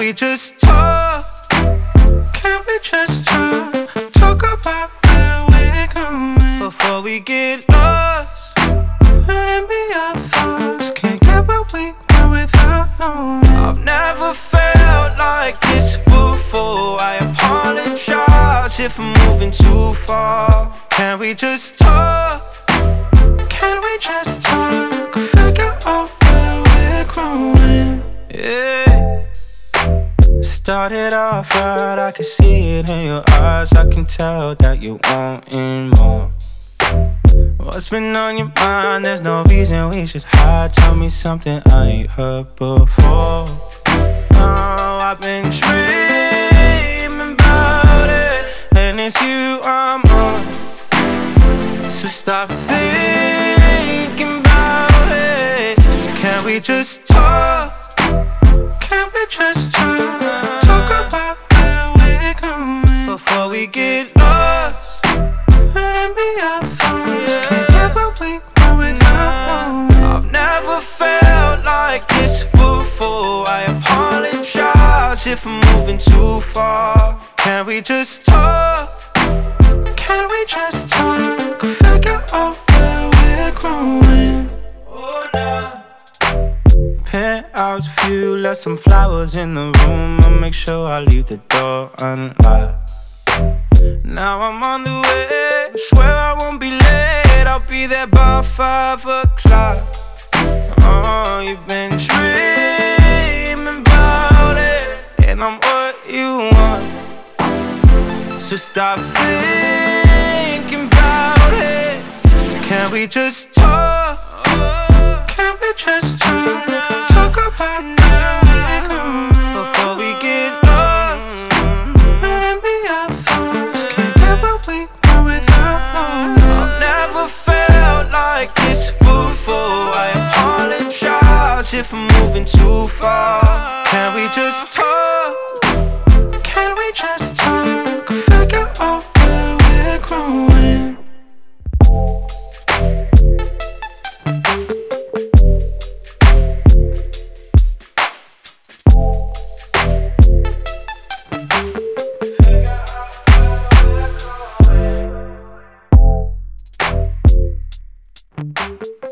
we just talk? Can we just talk? Talk about where we're going before we get lost. Let me our thoughts. Can't get what we want without knowing. I've never felt like this before. I apologize if I'm moving too far. Can we just talk? Can we just talk? Figure out where we're growing. Yeah. Started off right, I can see it in your eyes. I can tell that you wanting more. What's been on your mind? There's no reason we should hide. Tell me something I ain't heard before. Oh, I've been dreaming about it, and it's you I'm on. So stop thinking about it. Can we just talk? Can we just talk? Talk about where we're going before we get lost. Let me our thoughts. Can't get what we want without knowing. I've never felt like this before. I apologize if I'm moving too far. Can we just talk? Can we just talk? Figure out where we're growing. Oh, nah. Penthouse view, left some flowers in the room. I'll make sure I leave the door unlocked. Now I'm on the way, swear I won't be late. I'll be there by 5 o'clock. Oh, you've been dreaming about it, and I'm what you want. So stop thinking about it. Can we just talk? Can we just talk? Talk about where we're going before we get lost. Let me our thoughts. Can't get what we want without knowing. I've never felt like this before. I apologize if I'm moving too far. Can we just talk? Can we just talk? Figure out where we're growing. Thank you.